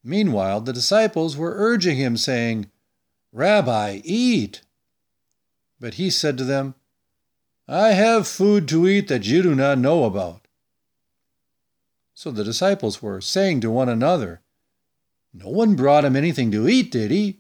Meanwhile, the disciples were urging him, saying, "Rabbi, eat." But he said to them, "I have food to eat that you do not know about." So the disciples were saying to one another, "No one brought him anything to eat, did he?"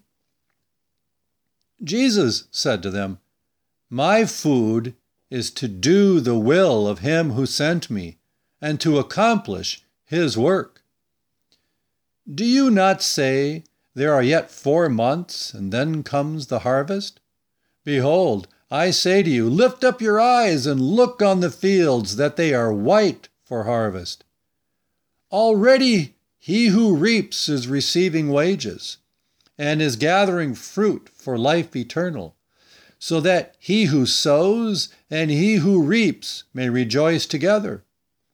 Jesus said to them, "My food is to do the will of him who sent me, and to accomplish his work. Do you not say, 'There are yet 4 months, and then comes the harvest'? Behold, I say to you, lift up your eyes and look on the fields, that they are white for harvest. Already he who reaps is receiving wages, and is gathering fruit for life eternal, so that he who sows and he who reaps may rejoice together.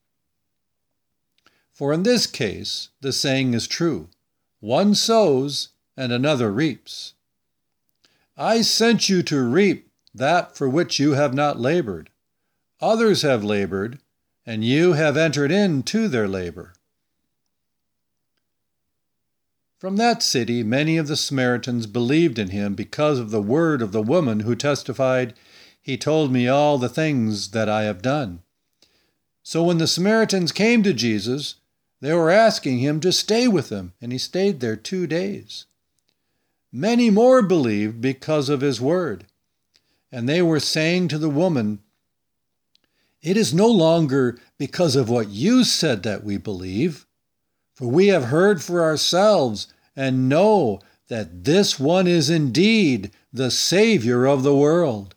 For in this case the saying is true, one sows and another reaps. I sent you to reap that for which you have not labored. Others have labored, and you have entered into their labor." From that city many of the Samaritans believed in him because of the word of the woman who testified, "He told me all the things that I have done." So when the Samaritans came to Jesus, they were asking him to stay with them, and he stayed there 2 days. Many more believed because of his word, and they were saying to the woman, "It is no longer because of what you said that we believe, for we have heard for ourselves and know that this one is indeed the Savior of the world."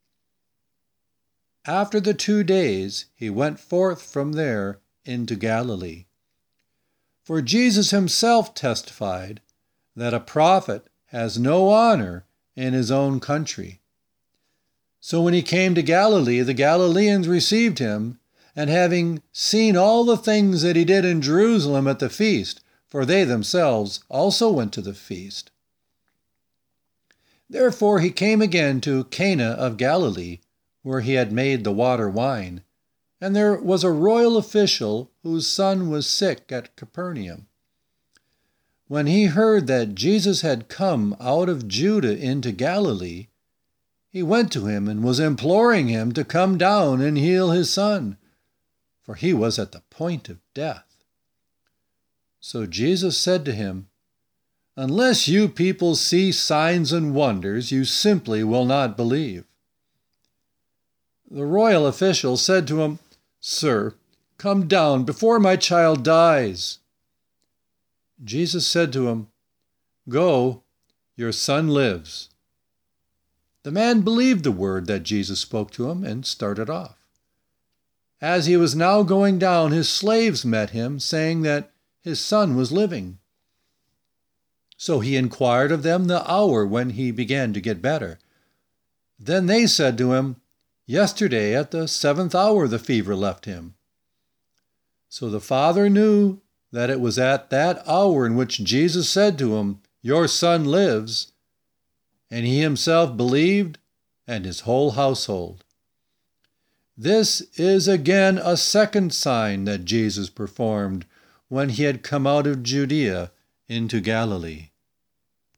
After the 2 days, he went forth from there into Galilee. For Jesus himself testified that a prophet has no honor in his own country. So when he came to Galilee, the Galileans received him, and having seen all the things that he did in Jerusalem at the feast, for they themselves also went to the feast. Therefore he came again to Cana of Galilee, where he had made the water wine. And there was a royal official whose son was sick at Capernaum. When he heard that Jesus had come out of Judah into Galilee, he went to him and was imploring him to come down and heal his son, for he was at the point of death. So Jesus said to him, "Unless you people see signs and wonders, you simply will not believe." The royal official said to him, "Sir, come down before my child dies." Jesus said to him, "Go, your son lives." The man believed the word that Jesus spoke to him and started off. As he was now going down, his slaves met him, saying that his son was living. So he inquired of them the hour when he began to get better. Then they said to him, "Yesterday at the 7th hour the fever left him." So the father knew that it was at that hour in which Jesus said to him, "Your son lives," and he himself believed, and his whole household. This is again a second sign that Jesus performed when he had come out of Judea into Galilee.